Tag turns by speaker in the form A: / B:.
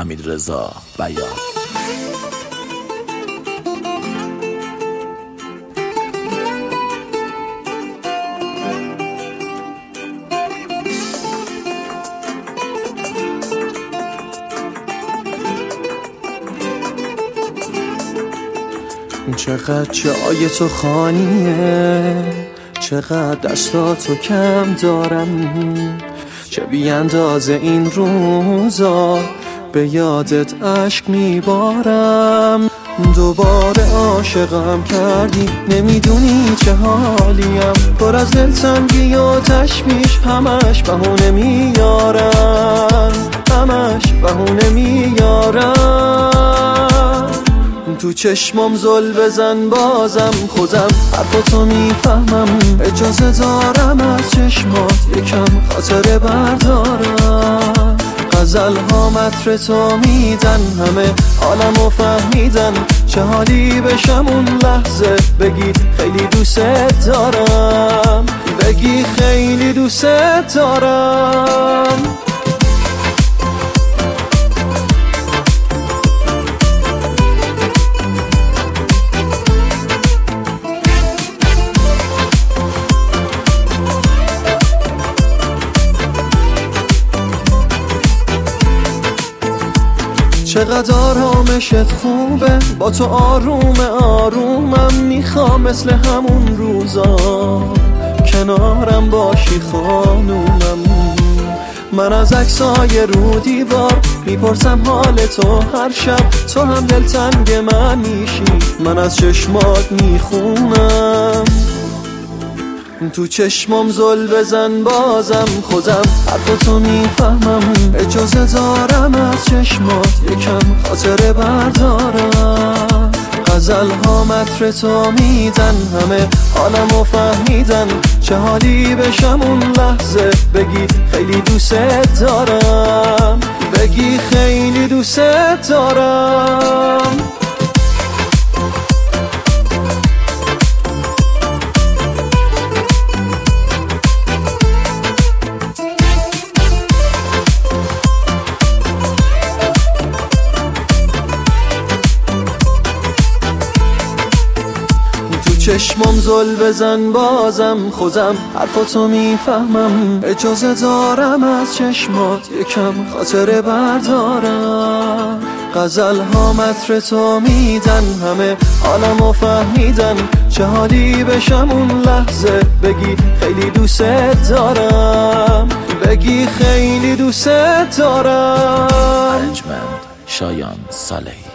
A: حمیدرضا بیات.
B: چقدر جای تو خالیه، چقدر دستاتو کم دارم، چه بی اندازه این روزا به یادت عشق میبارم. دوباره عاشقم کردی، نمیدونی چه حالیم، پر از دلتنگی و تشویش، همش بهونه میارم، همش بهونه میارم. تو چشمم زل بزن بازم، خودم حرفاتو میفهمم، اجازه دارم از چشمات یکم خاطره بردارم. غزل ها متر تو میدن، همه عالمو فهمیدن، چه حالی بشم اون لحظه بگی خیلی دوست دارم، بگی خیلی دوست دارم. چقدر آرامشت خوبه، با تو آروم آرومم، میخوام مثل همون روزا کنارم باشی خانومم. من از عکسای رو دیوار میپرسم حال تو هر شب، تو هم دلتنگ من میشی، من از چشمات میخونم. تو چشمم زل بزن بازم، خودم حرفاتو میفهمم، اجازه دارم از چشمات یکم خاطره بردارم. غزل ها متر تو میدن، همه عالمو فهمیدن، چه حالی بشم اون لحظه بگی خیلی دوست دارم، بگی خیلی دوست دارم. چشمم زل بزن بازم، خودم حرفاتو میفهمم، اجازه دارم از چشمات یکم خاطره بردارم. غزل ها متر تو میدن، همه عالمو فهمیدن، چه حالی بشم اون لحظه بگی خیلی دوست دارم، بگی خیلی دوست دارم.
A: ارجمند شایان صالحی.